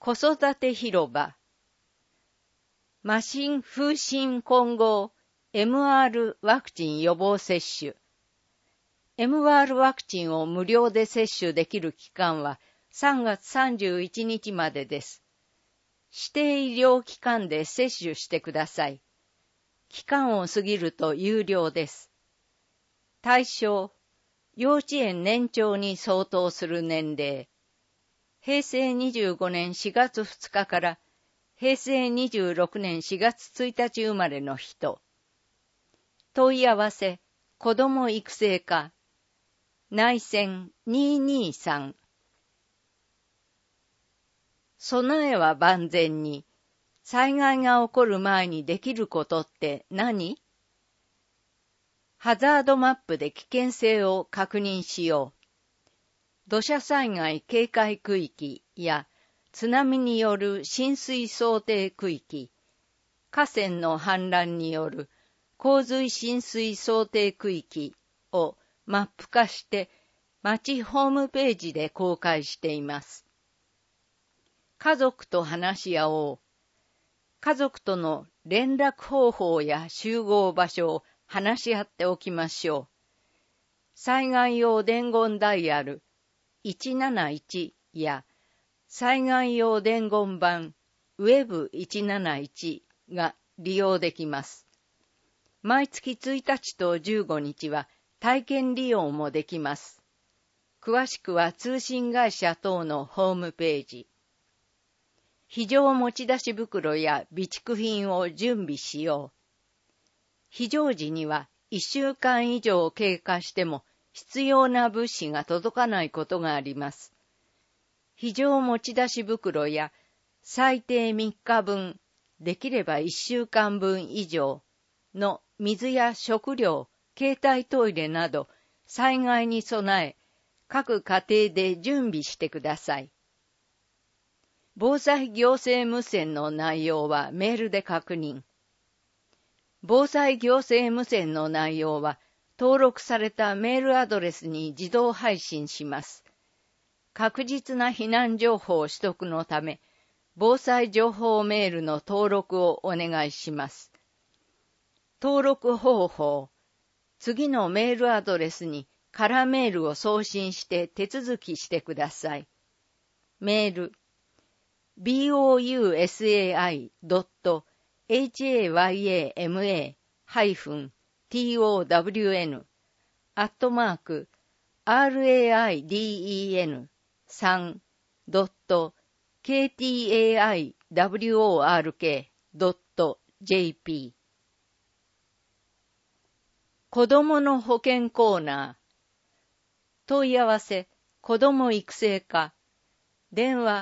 子育て広場。麻疹風疹混合 MR ワクチン予防接種。MR ワクチンを無料で接種できる期間は3月31日までです。指定医療機関で接種してください。期間を過ぎると有料です。対象、幼稚園年長に相当する年齢。平成25年4月2日から平成26年4月1日生まれの人。問い合わせ、子ども育成課。内線223。備えは万全に。災害が起こる前にできることって何？ハザードマップで危険性を確認しよう。土砂災害警戒区域や津波による浸水想定区域、河川の氾濫による洪水浸水想定区域をマップ化して町ホームページで公開しています。家族と話し合おう。家族との連絡方法や集合場所を話し合っておきましょう。災害用伝言ダイヤル171や災害用伝言板ウェブ171が利用できます。毎月1日と15日は体験利用もできます。詳しくは通信会社等のホームページ。非常持ち出し袋や備蓄品を準備しよう。非常時には1週間以上経過しても必要な物資が届かないことがあります。非常持ち出し袋や最低3日分、できれば1週間分以上の水や食料、携帯トイレなど災害に備え、各家庭で準備してください。防災行政無線の内容はメールで確認。防災行政無線の内容は登録されたメールアドレスに自動配信します。確実な避難情報取得のため、防災情報メールの登録をお願いします。登録方法。次のメールアドレスにカラーメールを送信して手続きしてください。メール。bousayama-raiden.kaiwork.jp 子どもの保健コーナー。問い合わせ、子ども育成課。電話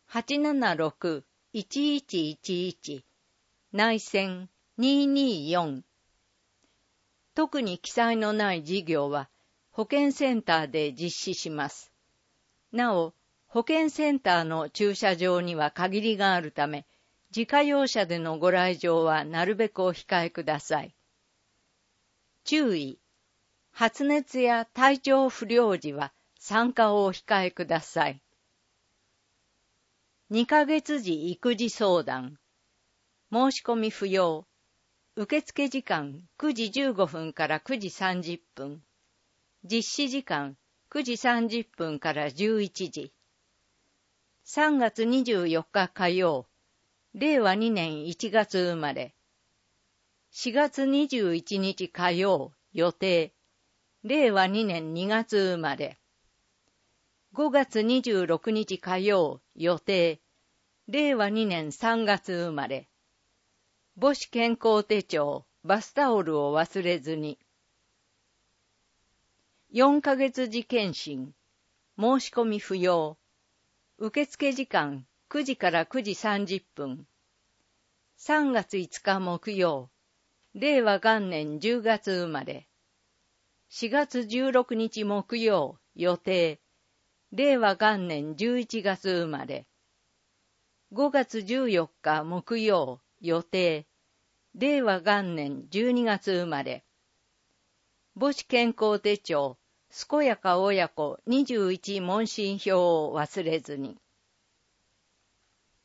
876-1111。内線224。特に記載のない事業は保健センターで実施します。なお、保健センターの駐車場には限りがあるため、自家用車でのご来場はなるべくお控えください。注意。発熱や体調不良時は参加をお控えください。2ヶ月時育児相談。申し込み不要。受付時間9時15分から9時30分。実施時間9時30分から11時。3月24日火曜。令和2年1月生まれ。4月21日火曜予定。令和2年2月生まれ。5月26日火曜予定。令和2年3月生まれ。母子健康手帳、バスタオルを忘れずに。4ヶ月時検診。申し込み不要。受付時間9時から9時30分。3月5日木曜。令和元年10月生まれ。4月16日木曜予定。令和元年11月生まれ。5月14日木曜予定。令和元年12月生まれ。母子健康手帳、健やか親子21問診票を忘れずに。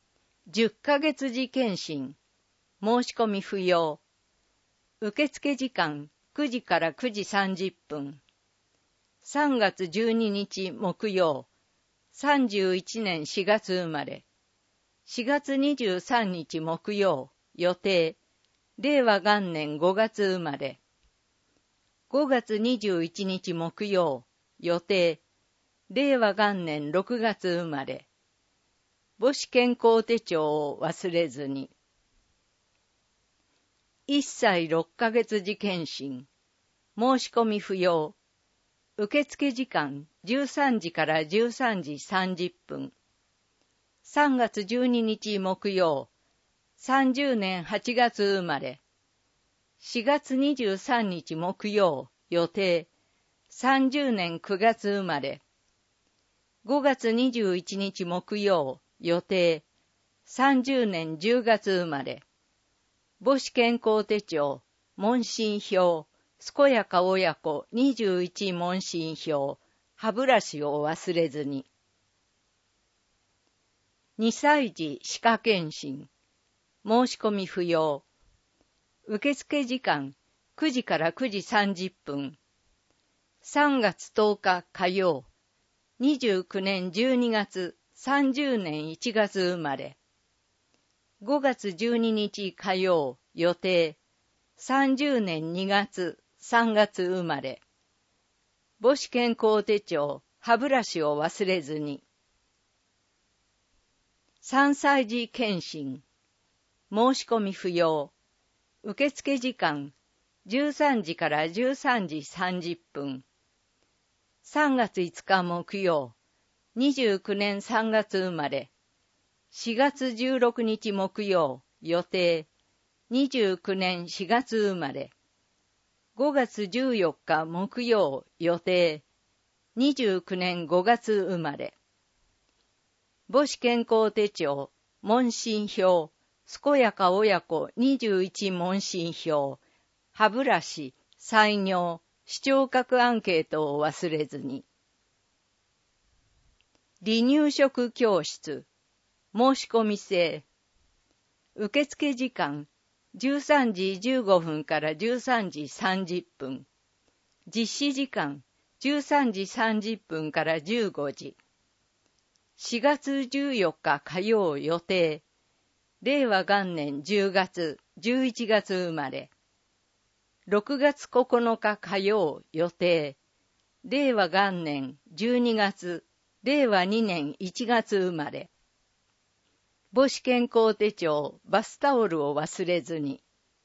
10ヶ月次検診。申し込み不要。受付時間9時から9時30分。3月12日木曜。31年4月生まれ。4月23日木曜。予定。令和元年5月生まれ。5月21日木曜。予定。令和元年6月生まれ。母子健康手帳を忘れずに。1歳6ヶ月次検診。申し込み不要。受付時間13時から13時30分。3月12日木曜。30年8月生まれ。4月23日木曜。予定。30年9月生まれ。5月21日木曜。予定。30年10月生まれ。母子健康手帳、問診票、健やか親子21問診票、歯ブラシを忘れずに。2歳児歯科検診。申し込み不要。受付時間9時から9時30分。3月10日火曜。29年12月。30年1月生まれ。5月12日火曜。予定。30年2月、3月生まれ。母子健康手帳、歯ブラシを忘れずに。3歳児検診。申し込み不要。受付時間13時から13時30分。3月5日木曜。29年3月生まれ。4月16日木曜。予定。29年4月生まれ。5月14日木曜。予定。29年5月生まれ。母子健康手帳、問診票、健やか親子21問診票、歯ブラシ、採尿、視聴覚アンケートを忘れずに。離乳食教室、申し込み制。受付時間、13時15分から13時30分。実施時間、13時30分から15時。4月14日火曜予定。令和元年10月、11月生まれ。6月9日火曜予定。令和元年12月、令和2年1月生まれ。母子健康手帳、バスタオルを忘れずに。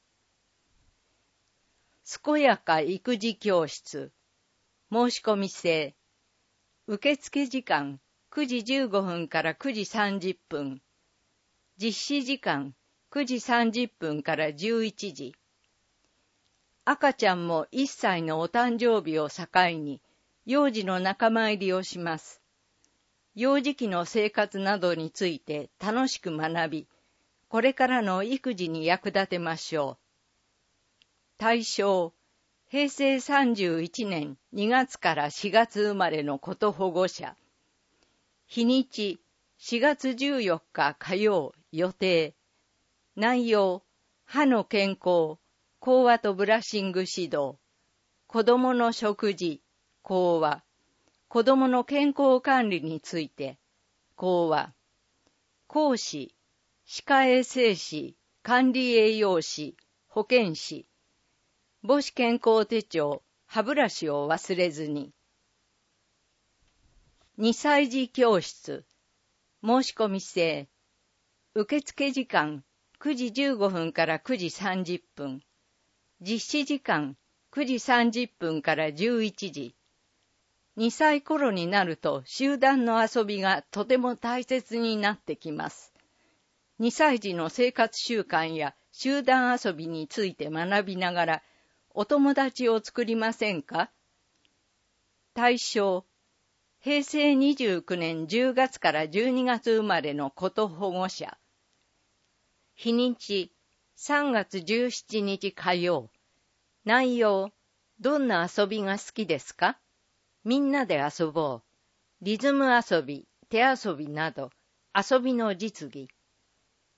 健やか育児教室。申し込み制。受付時間9時15分から9時30分。実施時間9時30分から11時。赤ちゃんも1歳のお誕生日を境に、幼児の仲間入りをします。幼児期の生活などについて楽しく学び、これからの育児に役立てましょう。対象、平成31年2月から4月生まれのこと保護者。日にち、4月14日火曜予定。内容、歯の健康、講話とブラッシング指導。子供の食事、講話。子供の健康管理について、講話。講師、歯科衛生士、管理栄養士、保健師。母子健康手帳、歯ブラシを忘れずに。2歳児教室。申し込み制。受付時間9時15分から9時30分。実施時間9時30分から11時。2歳頃になると集団の遊びがとても大切になってきます。2歳児の生活習慣や集団遊びについて学びながらお友達を作りませんか？対象、平成29年10月から12月生まれのこと保護者。日にち、3月17日火曜。内容、どんな遊びが好きですか？みんなで遊ぼう。リズム遊び、手遊びなど、遊びの実技。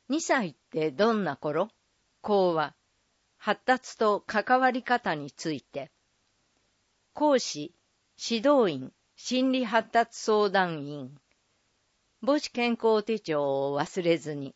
2歳ってどんな頃？講話、発達と関わり方について。講師、指導員、心理発達相談員。母子健康手帳を忘れずに。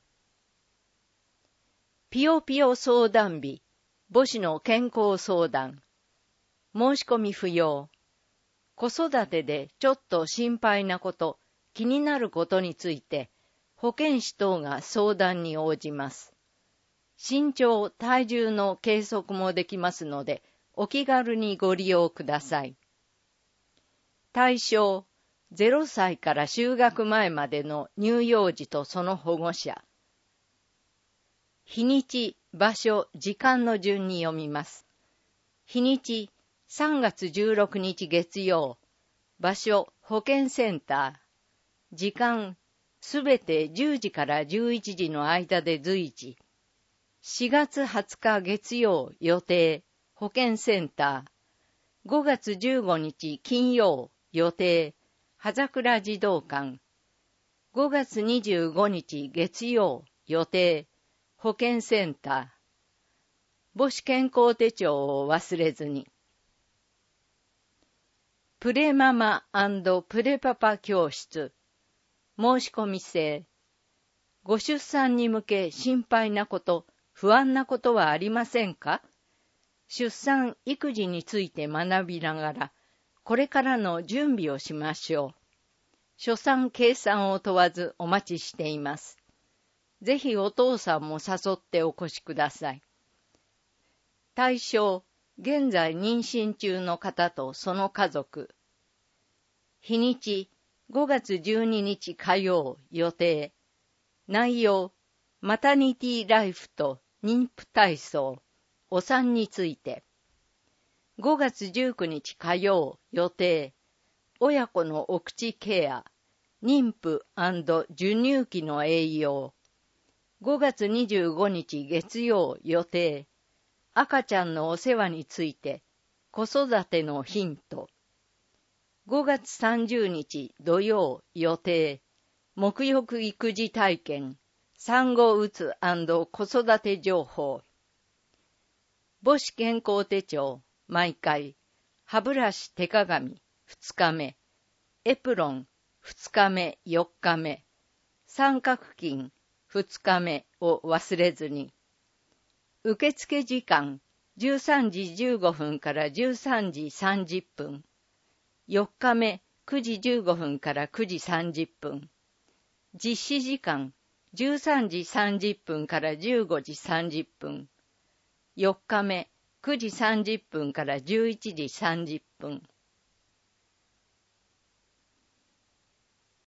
ぴよぴよ相談日、母子の健康相談。申し込み不要。子育てでちょっと心配なこと、気になることについて、保健師等が相談に応じます。身長、体重の計測もできますので、お気軽にご利用ください。対象、0歳から就学前までの乳幼児とその保護者。日にち、場所、時間の順に読みます。日にち、3月16日月曜。場所、保健センター。時間、すべて10時から11時の間で随時。4月20日月曜予定、保健センター。5月15日金曜予定、葉桜児童館。5月25日月曜予定、保健センター。母子健康手帳を忘れずに。プレママ&プレパパ教室。申し込み制。ご出産に向け心配なこと、不安なことはありませんか？出産・育児について学びながら、これからの準備をしましょう。初産・計算を問わずお待ちしています。ぜひお父さんも誘ってお越しください。対象、現在妊娠中の方とその家族。日にち、5月12日火曜予定。内容、マタニティライフと妊婦体操、お産について。5月19日火曜予定。親子のお口ケア、妊婦&授乳期の栄養。5月25日月曜予定。赤ちゃんのお世話について、子育てのヒント。5月30日土曜予定。沐浴育児体験、産後うつ&子育て情報。母子健康手帳、毎回。歯ブラシ手鏡、2日目。エプロン、2日目、4日目。三角巾、2日目を忘れずに。受付時間、13時15分から13時30分。4日目、9時15分から9時30分。実施時間、13時30分から15時30分。4日目、9時30分から11時30分。